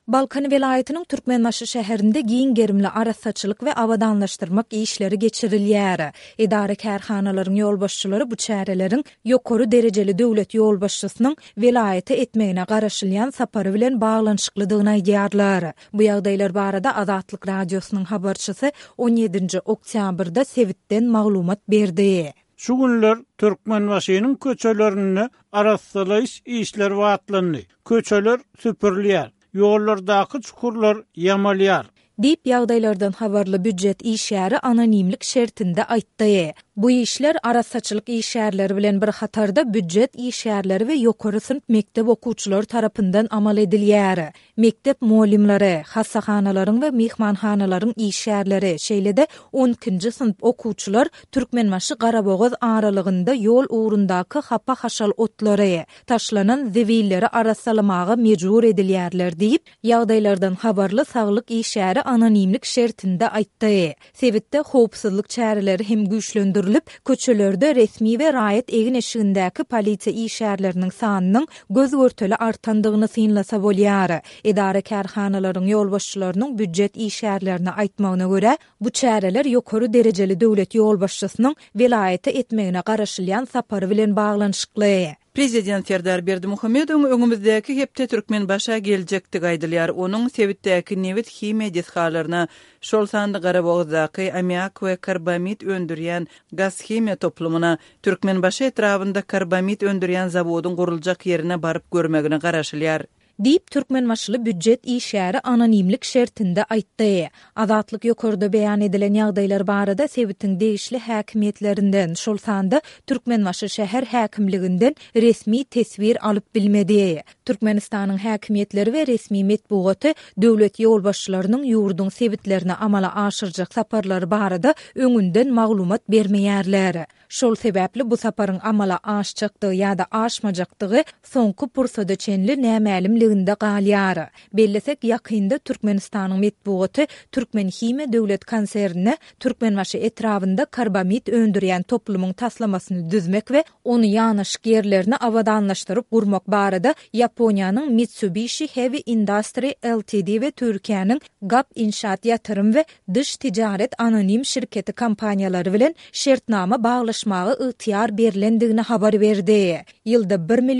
Balkan vilayetinin Türkmenbaşı şäherinde giň-gerimli arassaçylyk we awadanlaşdyrmak işleri geçirilýär. Idare kärhanalaryň ýolbaşçylary bu çäreleriň ýokary derejeli döwlet ýolbaşçysynyň vilayete etmegine garaşylýan sapary bilen baglanyşyklydygyny aýdýarlar. Bu ýagdaýlar barada Azatlyk radiosynyň habarçysy 17 oktýabrda Sewitden maglumat berdi. Şu günler Türkmenbaşynyň köçelerini arassalyş işler wagtlandy. Köçeler süpürülýär. Ýollardaky çukurlar ýamalýar. Diýip ýagdaýlardan habarly büdjet işleri anonimlik şertinde aýtdy. Bu işler arassaçylyk işleri bilen bir hatarda büdjet işleri we ýokary sınıf mektep okuwçylary tarapyndan amal edilýär. Mektep muallimleri, hassahanaların we mihmanhanalaryň işleri, şeýle-de 12-nji sınıf okuwçylar Türkmenbaşy Garabogaz aralygynda ýol ugrundaky hapa haşal otlary, taşlanan zewilleri arassalamaga mejbur edilýärler diýip ýagdaýlardan habarly saglyk işleri anonimlik şertinde aýtdy. Sewitde howpsuzlyk çäreleri hem güýçlendirilip, köçelerde resmi we raýat egin eşigindäki polisiýa işärleriniň sanynyň göz görteli artandygyny synlasa bolýar. Idare kärhanalaryň ýolbaşçylarynyň büdjet işärlerini aýtmagyna görä, bu çäreler ýokary derejeli döwlet ýolbaşçysynyň vilayete etmegine garaşylýan sapary bilen baglanyşykly. Prezident Serdar Berdimuhammedow öňümizdäki hepde Türkmenbaşa geljekdi gaýdylýar. Onuň Sewitdäki Newit hime deshalaryna şol sandy Garabogazdaky ammiak we karbamid öndürýän gaz hime toplumuna Türkmenbaşy etrafynda karbamid öndürýän zawodyň guruljak ýerine baryp görmegine garaşylýar. Diýip Türkmenbaşly büdjet işleri anonimlik şertinde aýtdy. Azatlyk ýokarda beýan edilen ýagdaýlar barada Sewitiň degişli häkimiýetlerinden şol sanda Türkmenbaşy şäher häkimliginden resmi tesbir alyp bilmedi. Türkmenistanyň häkimiýetleri we resmi metbugaty döwlet ýolbaşçylarynyň ýurduň Sewitlerini amala aşyrjak saparlary barada öňünden maglumat bermeýärler. Şol sebäpli bu saparyň amala aşjakdygy ýa-da aşmajakdygy soňky pursada çenli nämälimliginde galýar. Bellesek ýakynda Türkmenistanyň metbugaty Türkmen hime döwlet konserni Türkmenbaşy etrafynda karbamid öndürýän toplumyň taslamasyny düzmek we onu ýanyşyk ýerlerini awadanlaşdyryp gurmak barada Ýaponiýanyň Mitsubishi Heavy Industry Ltd we Türkiýanyň GAP İnşaat Ýatyrym we Dyş Ticaret Anonim şirketi kompaniýalary bilen şertnama baglaşmagy ýytyar berilendigini habar berdi. Ýylda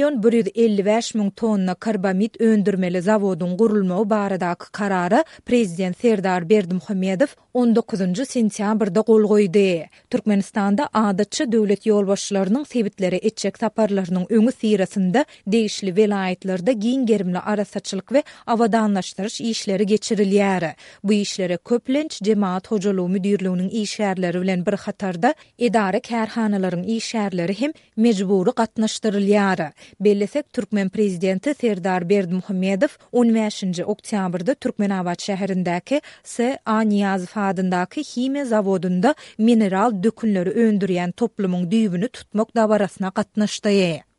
1.155.000 tonna karbamid öndürmeli zawodyň gurulmagy baradaky karara Prezident Serdar Berdimuhammedow 19-njy sentýabrda gol goýdy. Türkmenistanda adatçy döwlet ýolbaşçylarynyň Sewitleri etjek saparlarynyň öňü sirasynda degişli vilayetlerde giň-gerimli arassaçylyk we awadanlaşdyryş işleri geçirilýär. Bu işlere köplenç jemaat hojalygy müdirliginiň işärleri bilen bir hatarda idare kärhanalaryň işärleri hem mejbury gatnaşdyrylýar. Bellesek Türkmen prezidenti Serdar Berdimuhammedow 15-nji oktýabrda Türkmenabad şäherindäki S.A. Niýazow adyndaky hime zawodunda mineral dökünleri öndürýän toplumyň düýbüni tutmak dabarasyna gatnaşdy.